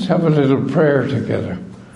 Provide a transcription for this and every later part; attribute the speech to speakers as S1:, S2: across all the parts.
S1: have a little prayer together.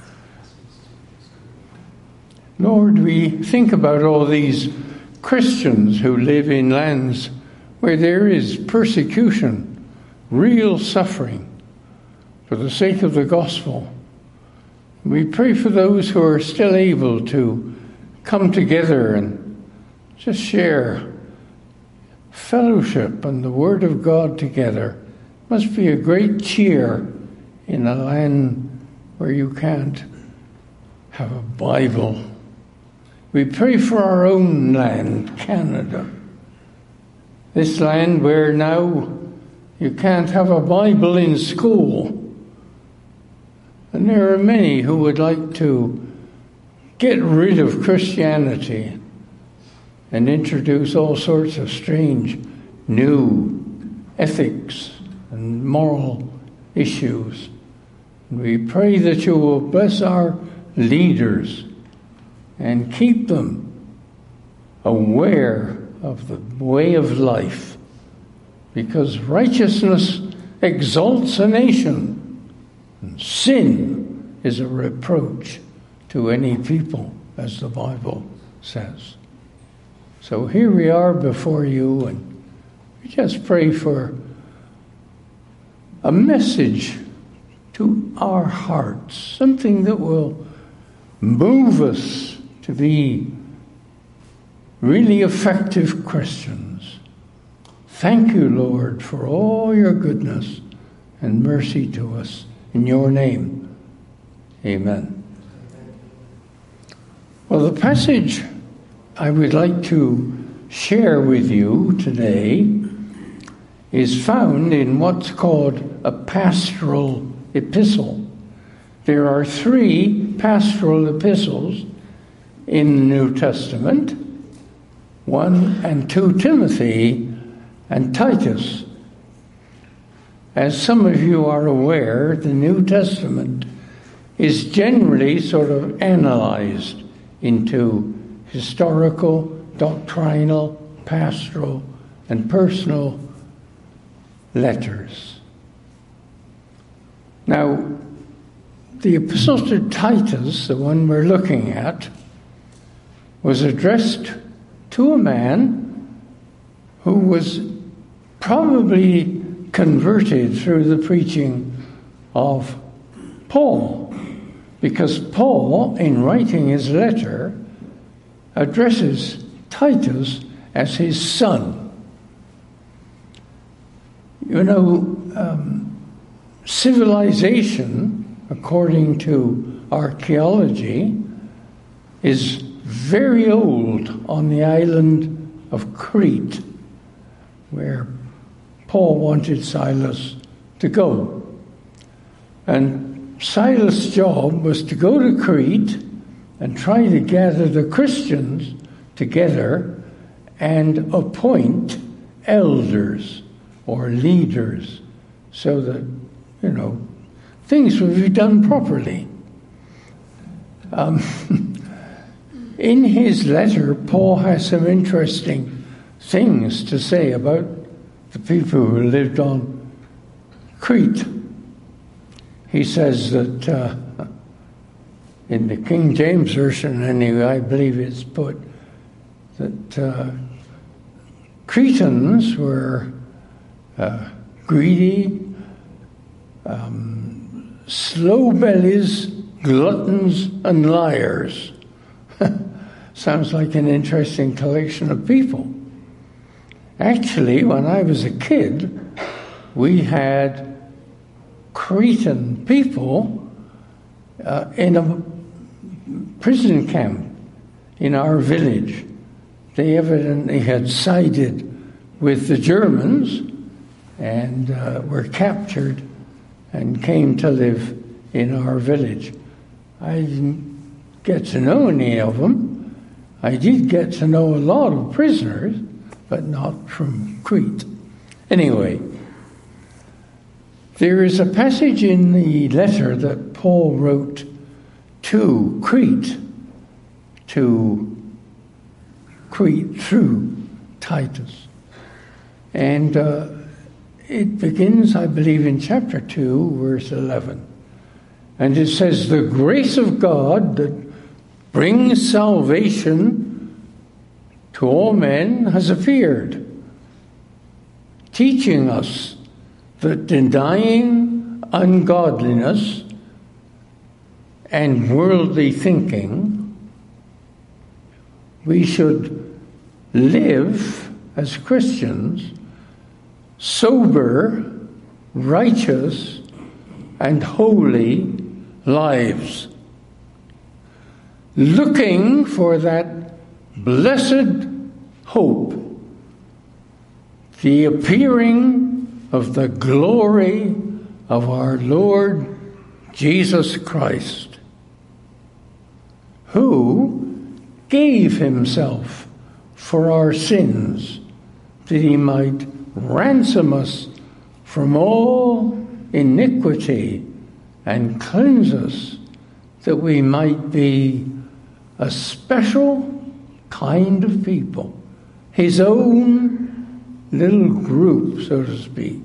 S1: Lord, we think about all these Christians who live in lands where there is persecution, real suffering for the sake of the gospel. We pray for those who are still able to come together and just share fellowship and the Word of God together. Must be a great cheer in a land where you can't have a Bible. We pray for our own land, Canada. This land where now you can't have a Bible in school. And there are many who would like to get rid of Christianity and introduce all sorts of strange new ethics and moral issues. And we pray that you will bless our leaders and keep them aware of the way of life, because righteousness exalts a nation, and sin is a reproach to any people, as the Bible says. So here we are before you, and we just pray for a message to our hearts, something that will move us to be really effective Christians. Thank you, Lord, for all your goodness and mercy to us. In your name, amen. Well, the passage I would like to share with you today is found in what's called a pastoral epistle. There are 3 pastoral epistles in the New Testament, 1 and 2 Timothy and Titus. As some of you are aware, the New Testament is generally sort of analyzed into historical, doctrinal, pastoral, and personal letters. Now, the epistle to Titus, the one we're looking at, was addressed to a man who was probably converted through the preaching of Paul, because Paul, in writing his letter, addresses Titus as his son. You know, civilization, according to archaeology, is very old on the island of Crete, where Paul wanted Silas to go. And Silas' job was to go to Crete and try to gather the Christians together and appoint elders or leaders so that, you know, things would be done properly. In his letter, Paul has some interesting things to say about the people who lived on Crete. He says that, in the King James Version anyway, I believe it's put, that Cretans were greedy, slow bellies, gluttons, and liars. Sounds like an interesting collection of people. Actually, when I was a kid, we had Cretan people in a prison camp in our village. They evidently had sided with the Germans and were captured and came to live in our village. I didn't get to know any of them. I did get to know a lot of prisoners, but not from Crete. Anyway, there is a passage in the letter that Paul wrote to Crete through Titus. And it begins, I believe, in chapter 2, verse 11. And it says, the grace of God that brings salvation to all men has appeared, teaching us that denying ungodliness and worldly thinking, we should live as Christians sober, righteous, and holy lives, looking for that blessed hope, the appearing of the glory of our Lord Jesus Christ, who gave himself for our sins, that he might ransom us from all iniquity and cleanse us, that we might be a special kind of people, his own little group, so to speak,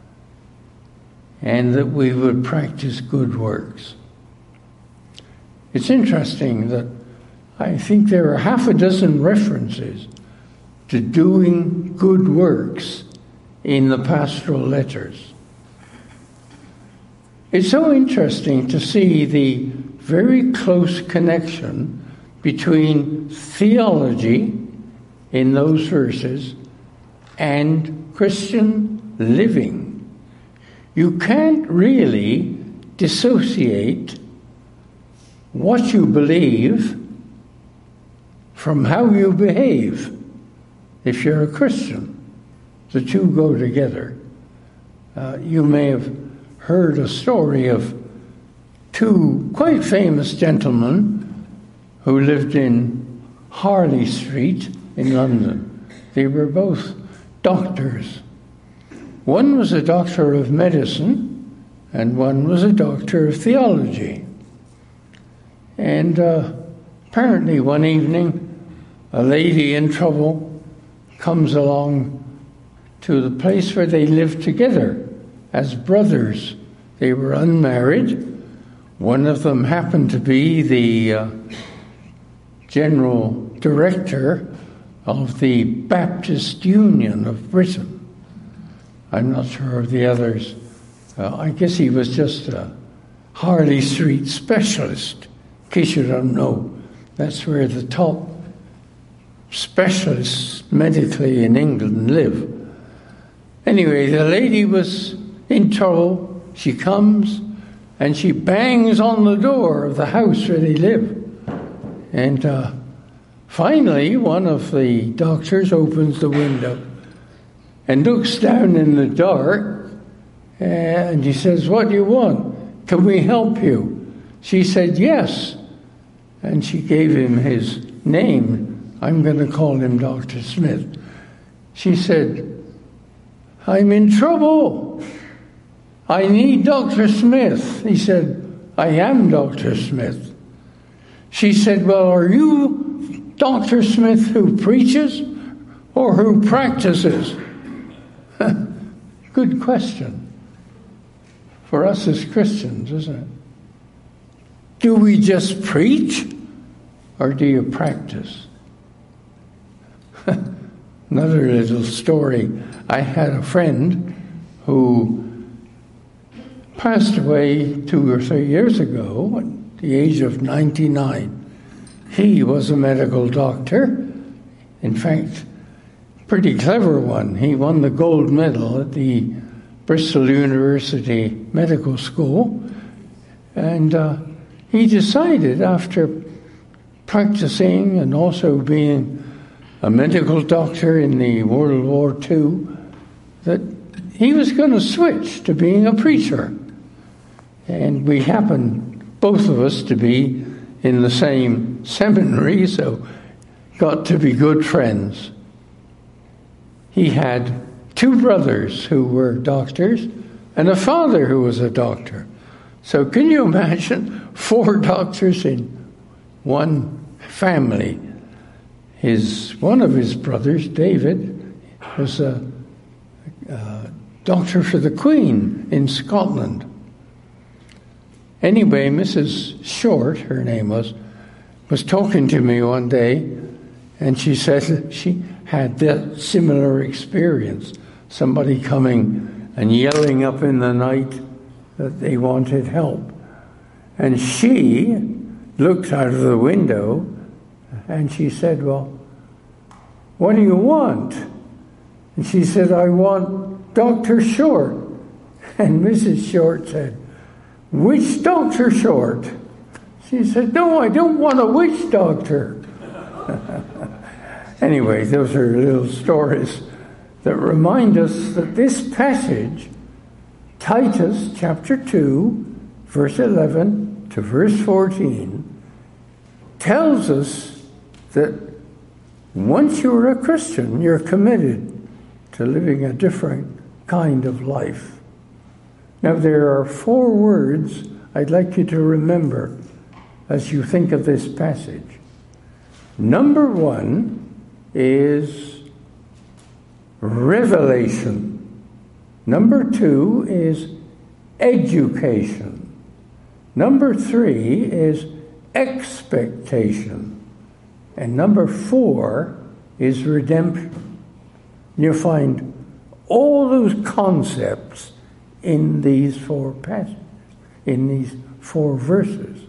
S1: and that we would practice good works. It's interesting that I think there are half a dozen references to doing good works in the pastoral letters. It's so interesting to see the very close connection between theology in those verses and Christian living. You can't really dissociate what you believe from how you behave if you're a Christian. The two go together. You may have heard a story of two quite famous gentlemen who lived in Harley Street in London. They were both doctors. One was a doctor of medicine and one was a doctor of theology. And apparently one evening, a lady in trouble comes along to the place where they lived together as brothers. They were unmarried. One of them happened to be the general director of the Baptist Union of Britain. I'm not sure of the others. I guess he was just a Harley Street specialist, in case you don't know. That's where the top specialists medically in England live. Anyway, the lady was in trouble. She comes and she bangs on the door of the house where they live. And finally, one of the doctors opens the window and looks down in the dark, and he says, "What do you want? Can we help you?" She said, "Yes." And she gave him his name. I'm going to call him Dr. Smith. She said, "I'm in trouble. I need Dr. Smith." He said, "I am Dr. Smith." She said, "Well, are you Dr. Smith who preaches or who practices?" Good question for us as Christians, isn't it? Do we just preach or do you practice? Another little story. I had a friend who passed away 2 or 3 years ago at the age of 99. He was a medical doctor. In fact, pretty clever one. He won the gold medal at the Bristol University Medical School. And he decided, after practicing and also being a medical doctor in the World War II, that he was going to switch to being a preacher. And we happened, both of us, to be in the same seminary, so got to be good friends. He had 2 brothers who were doctors and a father who was a doctor. So can you imagine 4 doctors in one family? One of his brothers, David, was a doctor for the Queen in Scotland. Anyway, Mrs. Short, her name was talking to me one day, and she said she had that similar experience. Somebody coming and yelling up in the night that they wanted help. And she looked out of the window and she said, "Well, what do you want?" And she said, "I want Dr. Short." And Mrs. Short said, "Which Dr. Short?" She said, "No, I don't want a witch doctor." Anyway, those are little stories that remind us that this passage, Titus chapter 2, verse 11 to verse 14, tells us that once you're a Christian, you're committed to living a different kind of life. Now, there are 4 words I'd like you to remember as you think of this passage. Number 1 is revelation. Number 2 is education. Number 3 is expectation. And number 4 is redemption. You'll find all those concepts in these 4 passages, in these 4 verses.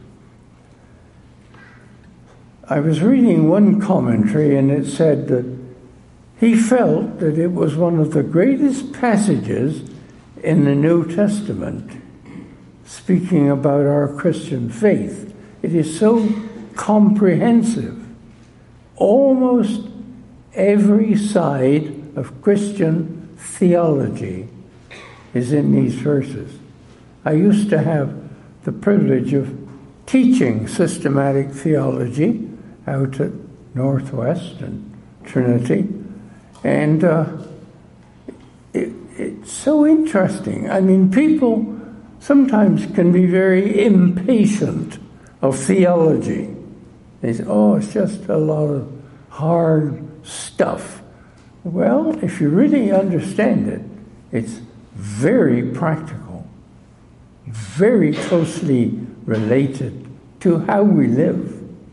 S1: I was reading one commentary, and it said that he felt that it was one of the greatest passages in the New Testament, speaking about our Christian faith. It is so comprehensive. Almost every side of Christian theology is in these verses. I used to have the privilege of teaching systematic theology out at Northwest and Trinity, and it's so interesting. I mean, people sometimes can be very impatient of theology. They say, "Oh, it's just a lot of hard stuff." Well, if you really understand it, it's very practical, very closely related to how we live.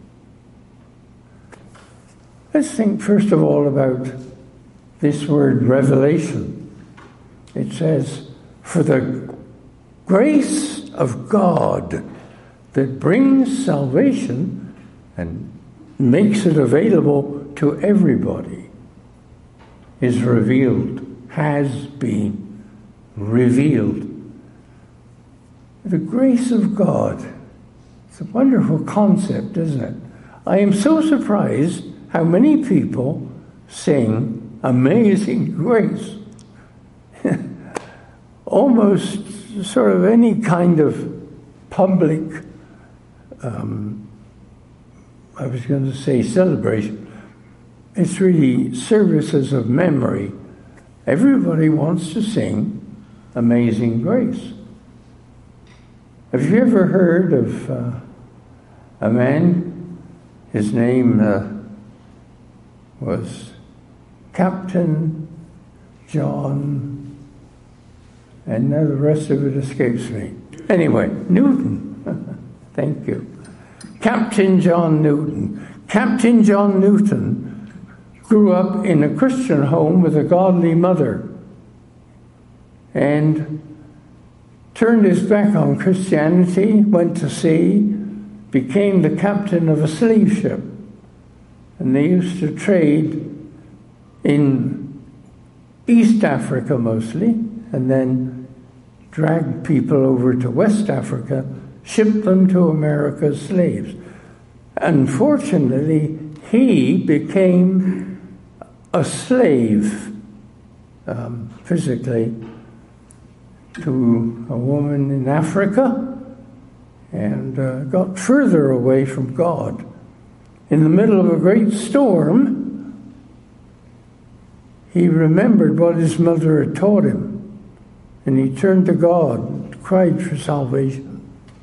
S1: Let's think first of all about this word revelation. It says, "For the grace of God that brings salvation and makes it available to everybody is revealed," has been revealed. The grace of God. It's a wonderful concept, isn't it? I am so surprised how many people sing Amazing Grace. Almost sort of any kind of public, I was going to say celebration. It's really services of memory. Everybody wants to sing Amazing Grace. Have you ever heard of a man? His name was Captain John, and now the rest of it escapes me. Anyway, Newton. Thank you. Captain John Newton. Captain John Newton grew up in a Christian home with a godly mother and turned his back on Christianity, went to sea, became the captain of a slave ship. And they used to trade in East Africa mostly, and then drag people over to West Africa, ship them to America as slaves. Unfortunately, he became a slave, physically, to a woman in Africa, and got further away from God. In the middle of a great storm, he remembered what his mother had taught him, and he turned to God and cried for salvation.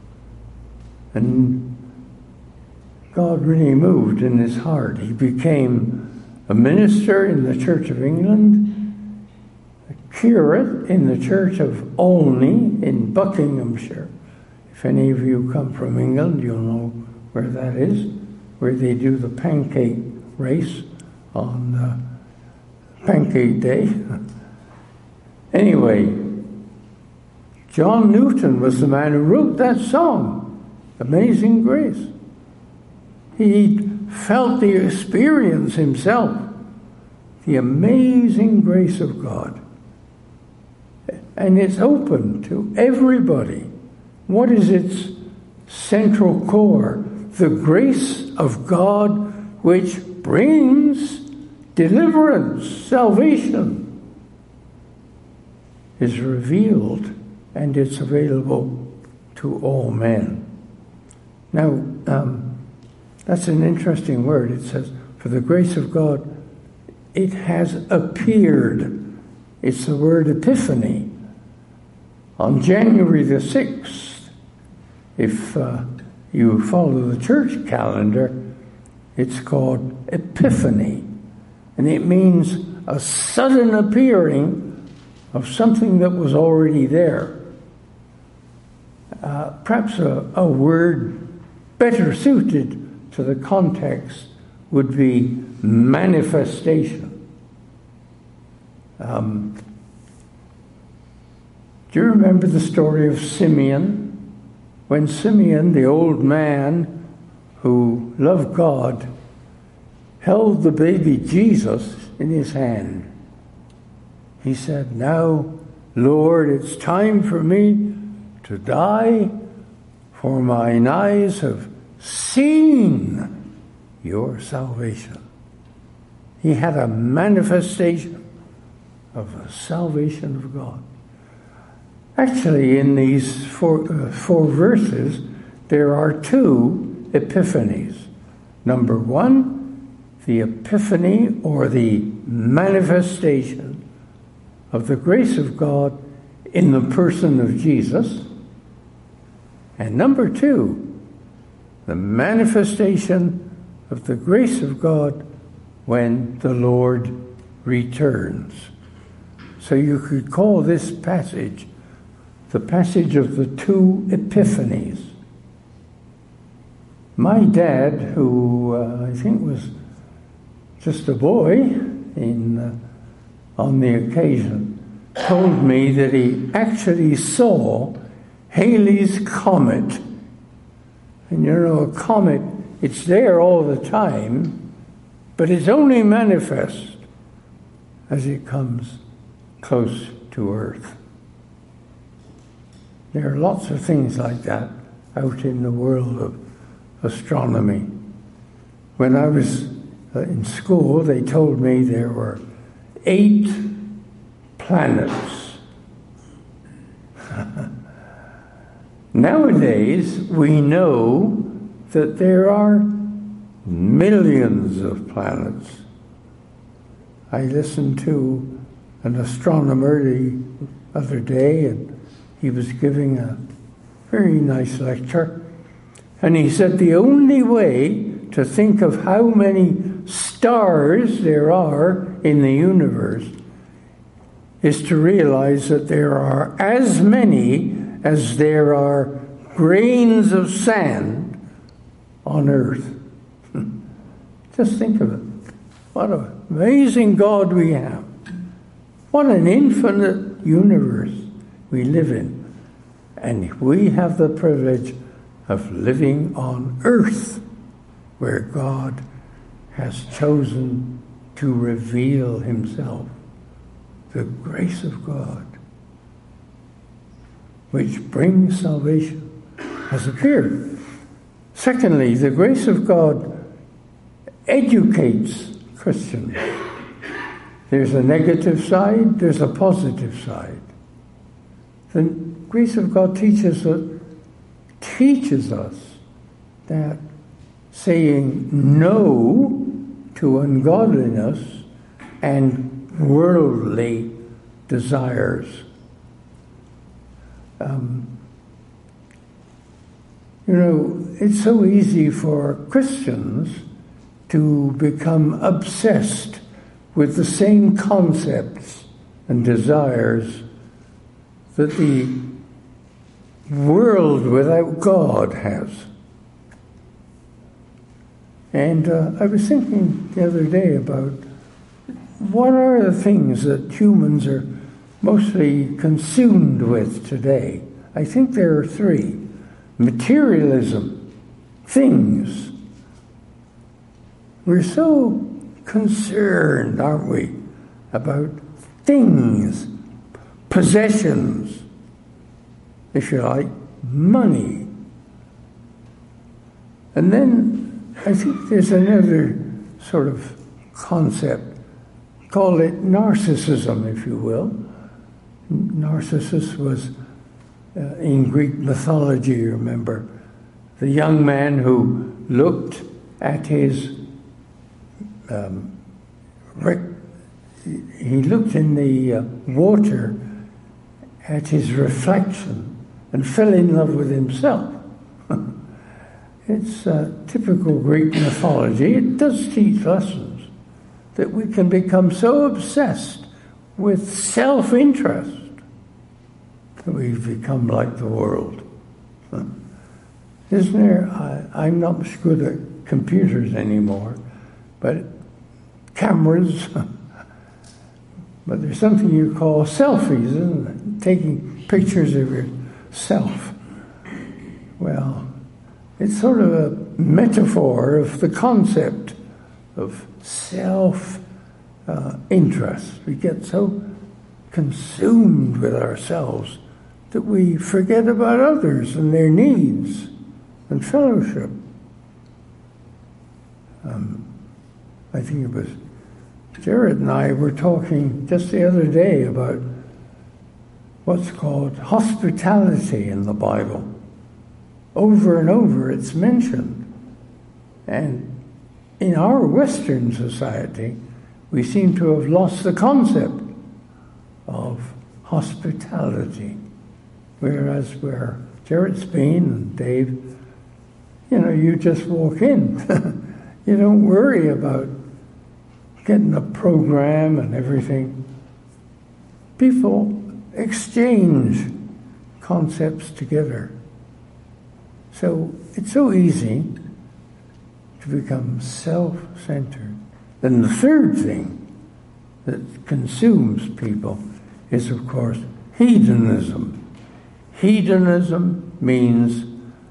S1: And God really moved in his heart. He became a minister in the Church of England, a curate in the Church of Olney in Buckinghamshire. If If any of you come from England, you'll know where that is, where they do the pancake race on Pancake Day. Anyway, John Newton was the man who wrote that song, Amazing Grace. He felt the experience himself, the amazing grace of God. And it's open to everybody. What is its central core? The grace of God which brings deliverance, salvation, is revealed, and it's available to all men. Now, that's an interesting word. It says, for the grace of God, it has appeared. It's the word epiphany. On January the 6th, if you follow the church calendar, it's called Epiphany. And it means a sudden appearing of something that was already there. Perhaps a word better suited to the context would be manifestation. Do you remember the story of Simeon? When Simeon, the old man who loved God, held the baby Jesus in his hand, he said, now, Lord, it's time for me to die, for mine eyes have seen your salvation. He had a manifestation of the salvation of God. Actually, in these four verses, there are two epiphanies. Number one, the epiphany or the manifestation of the grace of God in the person of Jesus. And number two, the manifestation of the grace of God when the Lord returns. So you could call this passage the passage of the two epiphanies. My dad, who I think was just a boy on the occasion, told me that he actually saw Halley's Comet. And you know, a comet, it's there all the time, but it's only manifest as it comes close to Earth. There are lots of things like that out in the world of astronomy. When I was in school, they told me there were 8 planets. Nowadays, we know that there are millions of planets. I listened to an astronomer the other day, and he was giving a very nice lecture. And he said the only way to think of how many stars there are in the universe is to realize that there are as many as there are grains of sand on Earth. Just think of it. What an amazing God we have. What an infinite universe we live in. And we have the privilege of living on Earth, where God has chosen to reveal himself. The grace of God, which brings salvation, has appeared. Secondly, the grace of God educates Christians. There's a negative side, there's a positive side. The grace of God teaches us that saying no to ungodliness and worldly desires. It's so easy for Christians to become obsessed with the same concepts and desires that the world without God has. And I was thinking the other day about what are the things that humans are mostly consumed with today. I think there are three. Materialism, things. We're so concerned, aren't we, about things, possessions, if you like, money. And then I think there's another sort of concept. Call it narcissism, if you will. Narcissus was, in Greek mythology, you remember, the young man who looked at his, he looked in the water at his reflection and fell in love with himself. It's typical Greek mythology. It does teach lessons that we can become so obsessed with self-interest that we've become like the world. Isn't there? I'm not much good at computers anymore, but cameras, but there's something you call selfies, isn't it? Taking pictures of yourself. Well, it's sort of a metaphor of the concept of self-interest. We get so consumed with ourselves that we forget about others and their needs and fellowship. I think it was Jared and I were talking just the other day about what's called hospitality in the Bible. Over and over it's mentioned. And in our Western society, we seem to have lost the concept of hospitality. Whereas where Jared's been and Dave, you just walk in. You don't worry about getting a program and everything. People exchange concepts together. So it's so easy to become self-centered. Then the third thing that consumes people is, of course, hedonism. Hedonism means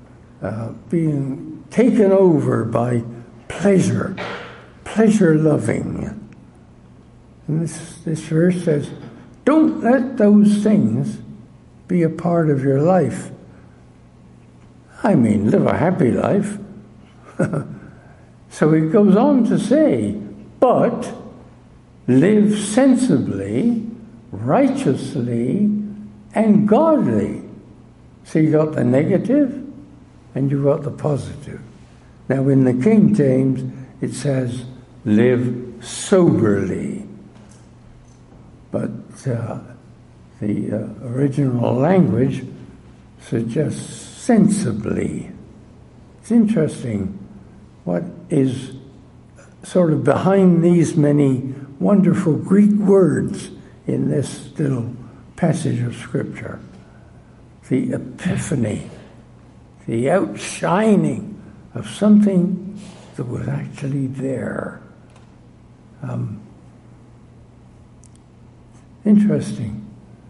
S1: being taken over by pleasure, pleasure-loving. And this verse says, don't let those things be a part of your life. I mean, live a happy life. So he goes on to say, but live sensibly, righteously, and godly. So you got the negative and you got the positive. Now in the King James, it says, live soberly. But the original language suggests sensibly. It's interesting what is sort of behind these many wonderful Greek words in this little passage of Scripture. The epiphany, the outshining of something that was actually there. Interesting.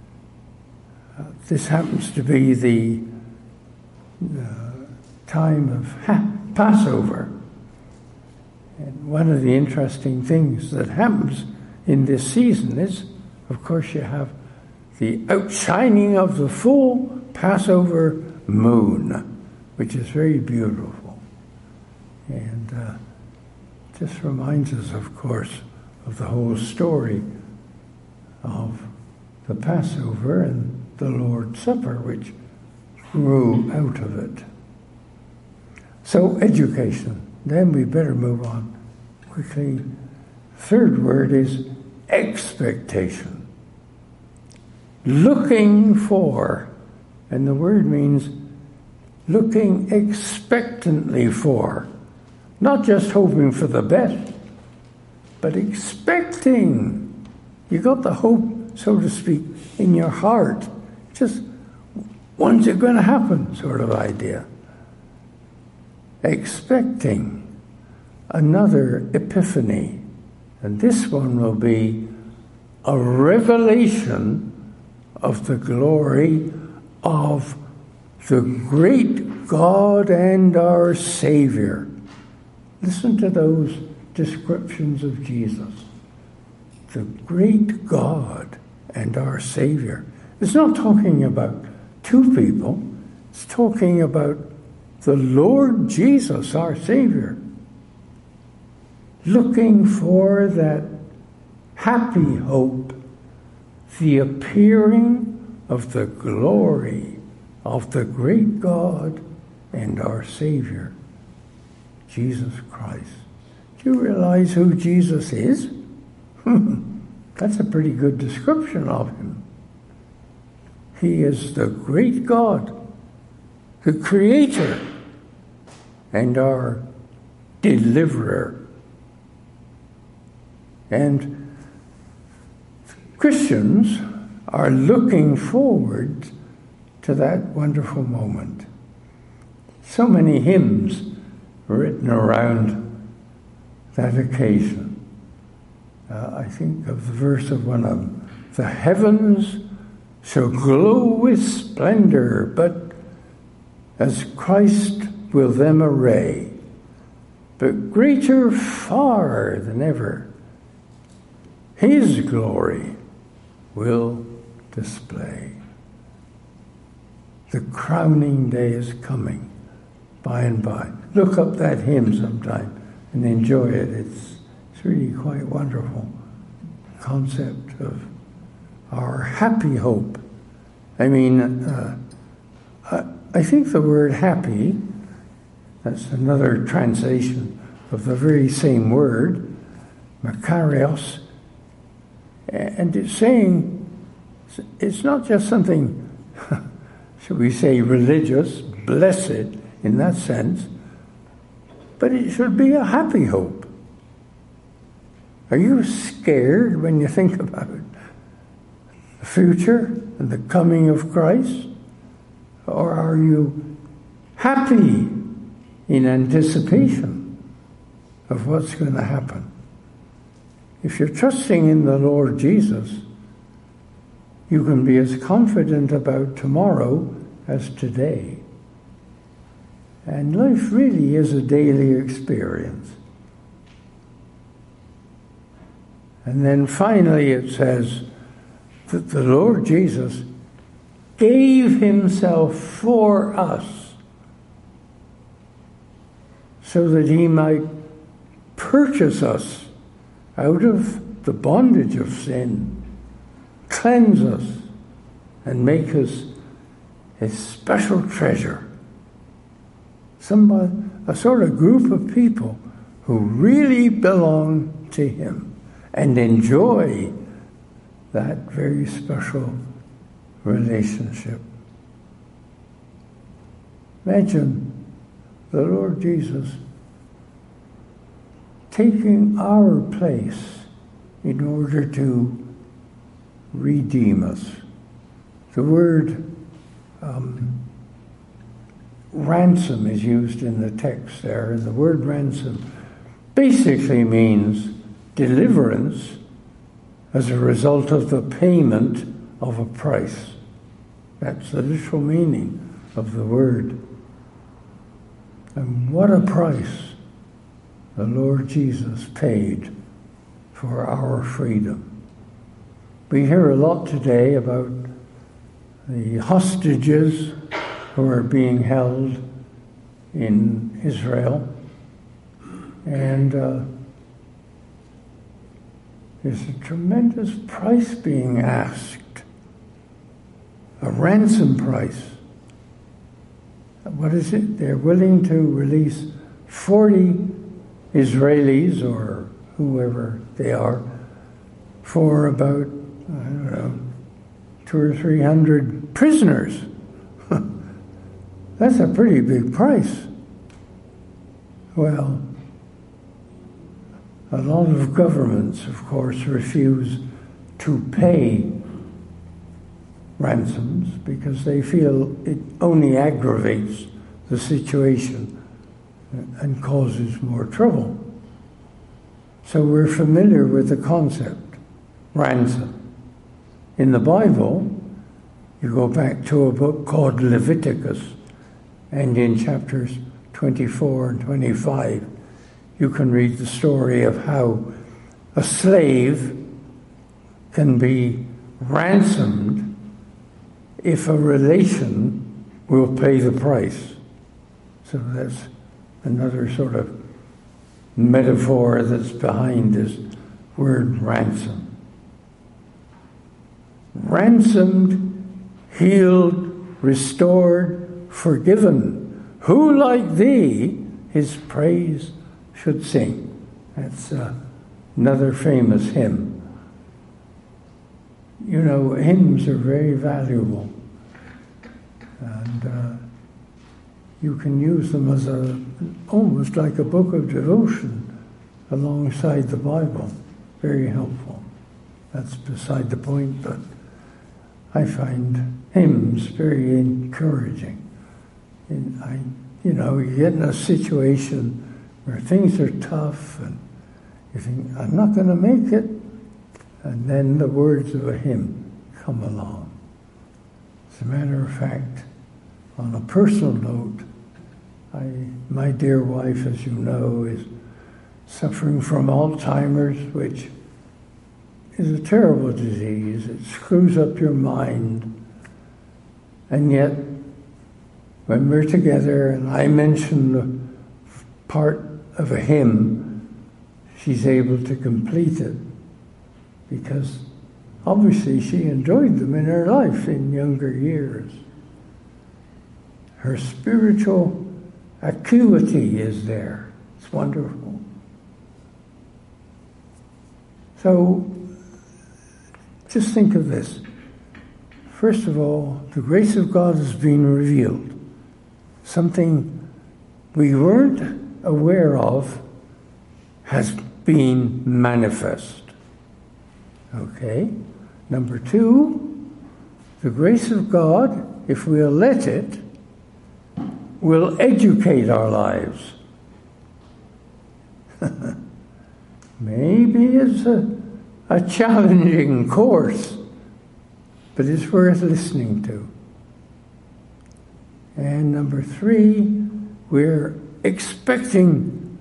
S1: This happens to be the time of Passover. And one of the interesting things that happens in this season is, of course, you have the outshining of the full Passover moon, which is very beautiful. And just reminds us, of course, of the whole story of the Passover and the Lord's Supper, which grew out of it. So, education. Then we better move on quickly. Third word is expectation. Looking for. And the word means looking expectantly for. Not just hoping for the best, but expecting. You got the hope, so to speak, in your heart. Just when's it going to happen sort of idea. Expecting another epiphany. And this one will be a revelation of the glory of the great God and our Savior. Listen to those descriptions of Jesus. The great God and our Savior. It's not talking about two people. It's talking about the Lord Jesus, our Savior. Looking for that happy hope, the appearing of the glory of the great God and our Savior, Jesus Christ. Do you realize who Jesus is? That's a pretty good description of him. He is the great God, the Creator, and our Deliverer. And Christians are looking forward to that wonderful moment. So many hymns written around that occasion. I think of the verse of one of them. The heavens shall glow with splendor, but as Christ will them array, but greater far than ever, his glory will display. The crowning day is coming by and by. Look up that hymn sometime and enjoy it. It's really quite wonderful concept of our happy hope. I mean, I think the word happy, that's another translation of the very same word, makarios, and it's saying it's not just something, should we say, religious, blessed in that sense, but it should be a happy hope. Are you scared when you think about it? The future and the coming of Christ? Or are you happy in anticipation of what's going to happen? If you're trusting in the Lord Jesus, you can be as confident about tomorrow as today. And life really is a daily experience. And then finally it says that the Lord Jesus gave himself for us so that he might purchase us out of the bondage of sin, cleanse us, and make us his special treasure. A sort of group of people who really belong to him and enjoy that very special relationship. Imagine the Lord Jesus taking our place in order to redeem us. The word ransom is used in the text there, and the word ransom basically means deliverance as a result of the payment of a price. That's the literal meaning of the word. And what a price the Lord Jesus paid for our freedom. We hear a lot today about the hostages who are being held in Israel. And there's a tremendous price being asked, a ransom price. What is it? They're willing to release 40 Israelis or whoever they are for about, 200 or 300 prisoners. That's a pretty big price. Well, a lot of governments, of course, refuse to pay ransoms because they feel it only aggravates the situation and causes more trouble. So we're familiar with the concept, ransom. In the Bible, you go back to a book called Leviticus, and in chapters 24 and 25, you can read the story of how a slave can be ransomed if a relation will pay the price. So that's another sort of metaphor that's behind this word ransom. Ransomed, healed, restored, forgiven. Who like thee his praise should sing? That's another famous hymn. You know, hymns are very valuable, and you can use them as almost like a book of devotion alongside the Bible. Very helpful. That's beside the point, but I find hymns very encouraging. You get in a situation where things are tough and you think, I'm not going to make it, and then the words of a hymn come along. As a matter of fact, on a personal note, my dear wife, as you know, is suffering from Alzheimer's, which is a terrible disease. It screws up your mind. And yet, when we're together and I mention the part of a hymn, she's able to complete it because obviously she enjoyed them in her life in younger years. Her spiritual acuity is there. It's wonderful. So, just think of this. First of all, the grace of God has been revealed. Something we weren't aware of has been manifest. Okay? Number two, the grace of God, if we'll let it, will educate our lives. Maybe it's a challenging course, but it's worth listening to. And number three, we're expecting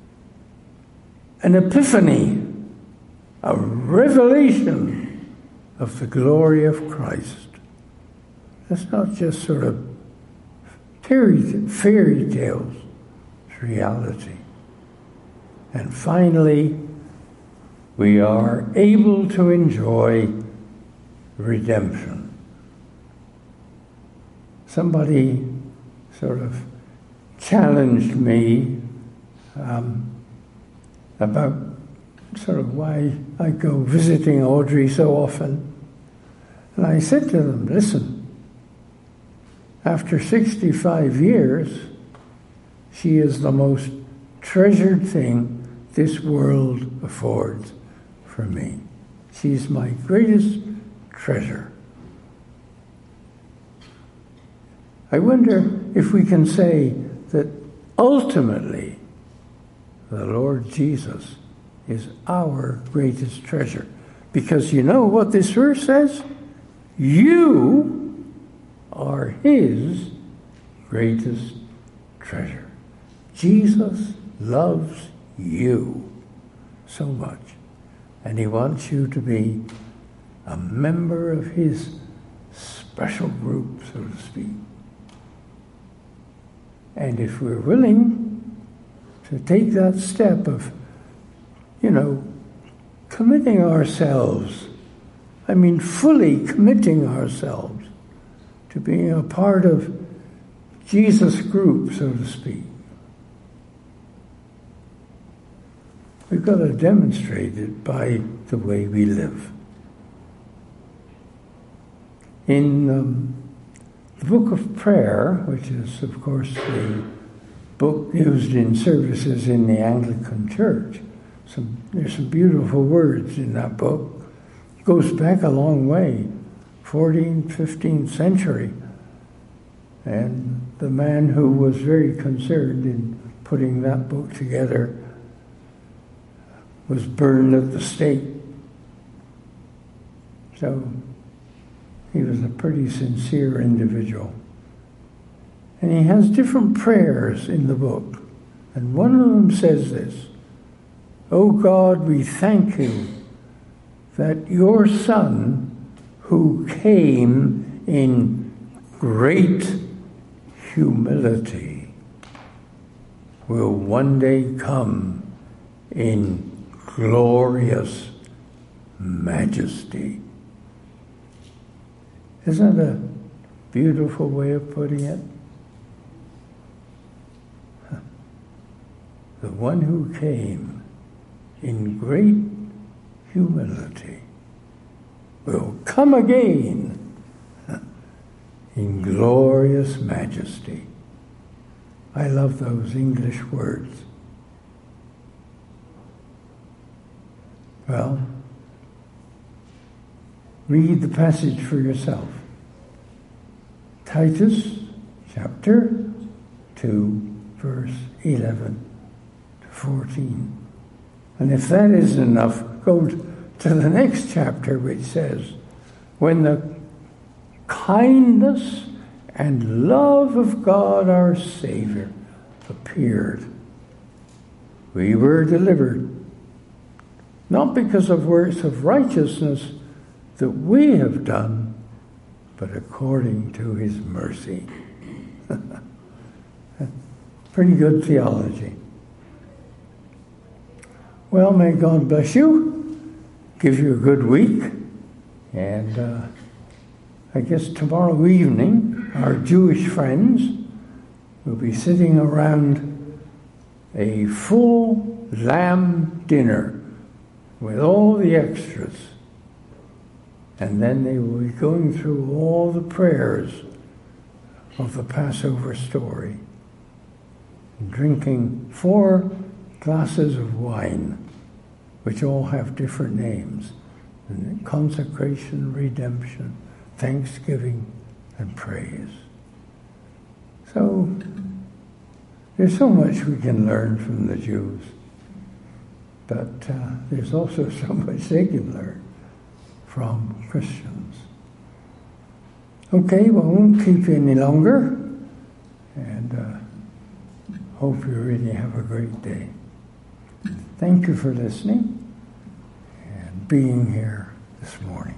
S1: an epiphany, a revelation of the glory of Christ. That's not just sort of fairy tales, it's reality. And finally, we are able to enjoy redemption. Somebody sort of challenged me about sort of why I go visiting Audrey so often. And I said to them, listen, after 65 years, she is the most treasured thing this world affords for me. She's my greatest treasure. I wonder if we can say that ultimately the Lord Jesus is our greatest treasure. Because you know what this verse says? You are his greatest treasure. Jesus loves you so much. And he wants you to be a member of his special group, so to speak. And if we're willing to take that step of, committing ourselves, fully committing ourselves to being a part of Jesus' group, so to speak, we've got to demonstrate it by the way we live. In the Book of Prayer, which is, of course, the book used in services in the Anglican Church, there's some beautiful words in that book. It goes back a long way. 14th, 15th century. And the man who was very concerned in putting that book together was burned at the stake. So he was a pretty sincere individual. And he has different prayers in the book. And one of them says this: "O God, we thank you that your Son, who came in great humility, will one day come in glorious majesty." Isn't that a beautiful way of putting it? The one who came in great humility will come again in glorious majesty. I love those English words. Well, read the passage for yourself. Titus chapter 2, verse 11 to 14. And if that isn't enough, go to the next chapter, which says, "When the kindness and love of God our Savior appeared, we were delivered, not because of works of righteousness that we have done, but according to his mercy." Pretty good theology. Well, may God bless you, give you a good week, and I guess tomorrow evening our Jewish friends will be sitting around a full lamb dinner with all the extras. And then they will be going through all the prayers of the Passover story, and drinking 4 glasses of wine, which all have different names: and consecration, redemption, thanksgiving, and praise. So there's so much we can learn from the Jews, but there's also so much they can learn from Christians. Okay, well, I won't keep you any longer, and hope you really have a great day. Thank you for listening and being here this morning.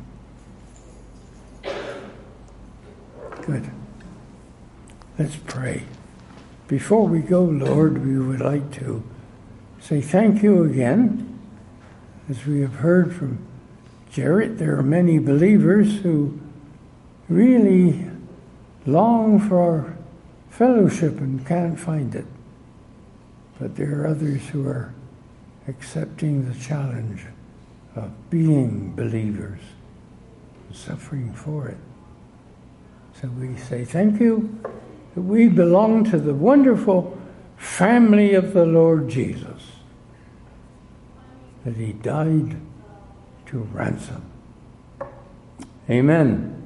S1: Good. Let's pray. Before we go, Lord, we would like to say thank you again. As we have heard from Jarrett, there are many believers who really long for our fellowship and can't find it. But there are others who are accepting the challenge of being believers and suffering for it. So we say thank you that we belong to the wonderful family of the Lord Jesus, that he died to ransom. Amen.